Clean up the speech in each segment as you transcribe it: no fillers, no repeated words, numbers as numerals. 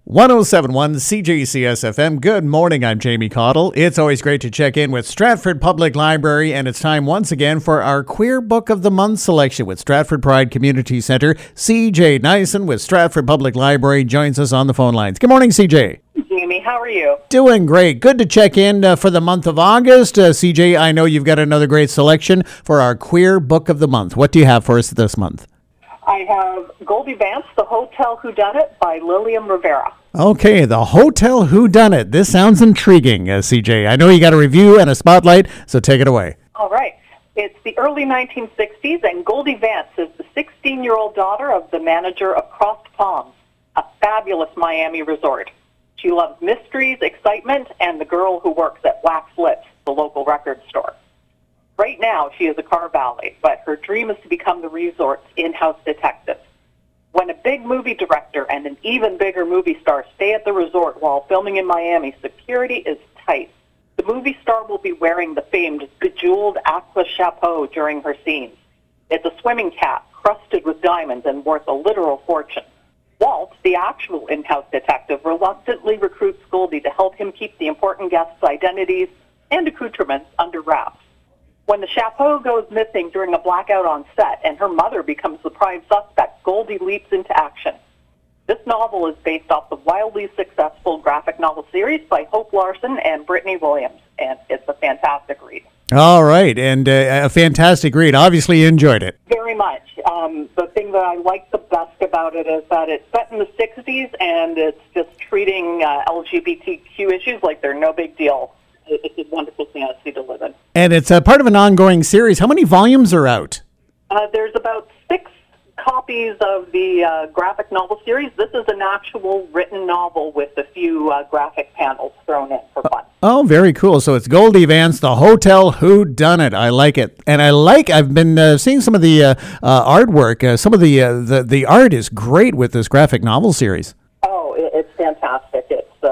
1071 CJCS FM. Good morning, I'm Jamie Cottle. It's always great to check in with Stratford Public Library, and it's time once again for our Queer Book of the Month selection with Stratford Pride Community Centre. CJ Nyson with Stratford Public Library joins us on the phone lines. Good morning, CJ. Jamie, how are you? Doing great. Good to check in for the month of August. CJ, I know you've got another great selection for our Queer Book of the Month. What do you have for us this month? I have Goldie Vance, The Hotel Whodunit by Lillian Rivera. Okay, The Hotel Whodunit. This sounds intriguing, CJ. I know you got a review and a spotlight, so take it away. All right. It's the early 1960s, and Goldie Vance is the 16-year-old daughter of the manager of Crossed Palms, a fabulous Miami resort. She loves mysteries, excitement, and the girl who works at Wax Lips, the local record store. Right now, she is a car valet, but her dream is to become the resort's in-house detective. When a big movie director and an even bigger movie star stay at the resort while filming in Miami, security is tight. The movie star will be wearing the famed bejeweled aqua chapeau during her scenes. It's a swimming cap crusted with diamonds and worth a literal fortune. Walt, the actual in-house detective, reluctantly recruits Goldie to help him keep the important guests' identities and accoutrements under wraps. When the chapeau goes missing during a blackout on set and her mother becomes the prime suspect, Goldie leaps into action. This novel is based off the wildly successful graphic novel series by Hope Larson and Brittany Williams, and it's a fantastic read. All right, and a fantastic read. Obviously, you enjoyed it. Very much. The thing that I like the best about it is that it's set in the 60s, and it's just treating LGBTQ issues like they're no big deal. It's a wonderful fantasy to live in. And it's a part of an ongoing series. How many volumes are out? There's about 6 copies of the graphic novel series. This is an actual written novel with a few graphic panels thrown in for fun. Oh, very cool. So it's Goldie Vance, The Hotel Whodunit. I like it. And I've been seeing some of the artwork. Some of the art is great with this graphic novel series. Oh, it's fantastic.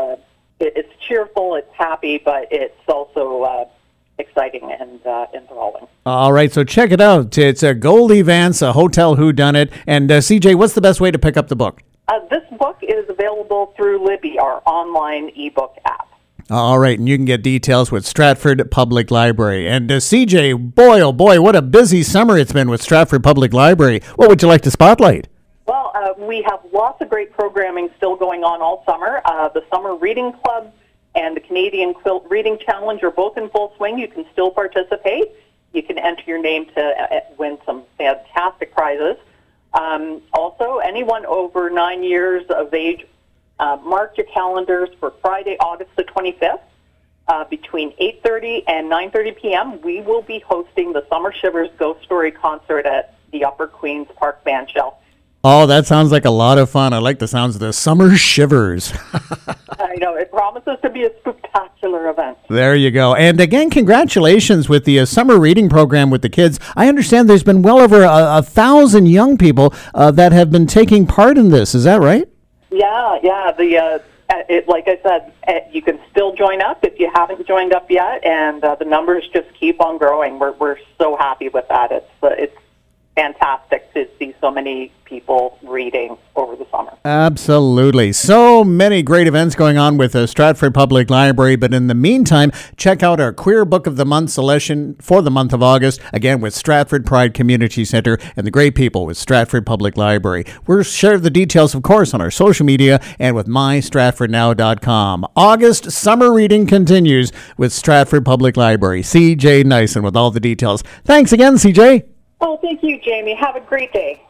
It's cheerful, it's happy, but it's also exciting and enthralling. All right, so check it out. It's Goldie Vance, A Hotel Whodunit. And CJ, what's the best way to pick up the book? This book is available through Libby, our online ebook app. All right, and you can get details with Stratford Public Library. And CJ, boy, oh boy, what a busy summer it's been with Stratford Public Library. What would you like to spotlight? Well, we have lots of great programming still going on all summer. The Summer Reading Club and the Canadian Quilt Reading Challenge are both in full swing. You can still participate. You can enter your name to win some fantastic prizes. Also, anyone over 9 years of age, mark your calendars for Friday, August the 25th. Between 8:30 and 9:30 p.m., we will be hosting the Summer Shivers Ghost Story concert at the Upper Queens Park Bandshell. Oh, that sounds like a lot of fun. I like the sounds of the Summer Shivers. I know. It promises to be a spectacular event. There you go. And again, congratulations with the summer reading program with the kids. I understand there's been well over 1,000 young people that have been taking part in this. Is that right? Yeah. Like I said, you can still join up if you haven't joined up yet, and the numbers just keep on growing. We're so happy with that. It's fantastic to see so many people reading over the summer. Absolutely. So many great events going on with Stratford Public Library. But in the meantime, check out our Queer Book of the Month selection for the month of August, again with Stratford Pride Community Centre and the great people with Stratford Public Library. We'll share the details, of course, on our social media and with mystratfordnow.com. August summer reading continues with Stratford Public Library. CJ Nyson with all the details. Thanks again, CJ. Oh, thank you, Jamie. Have a great day.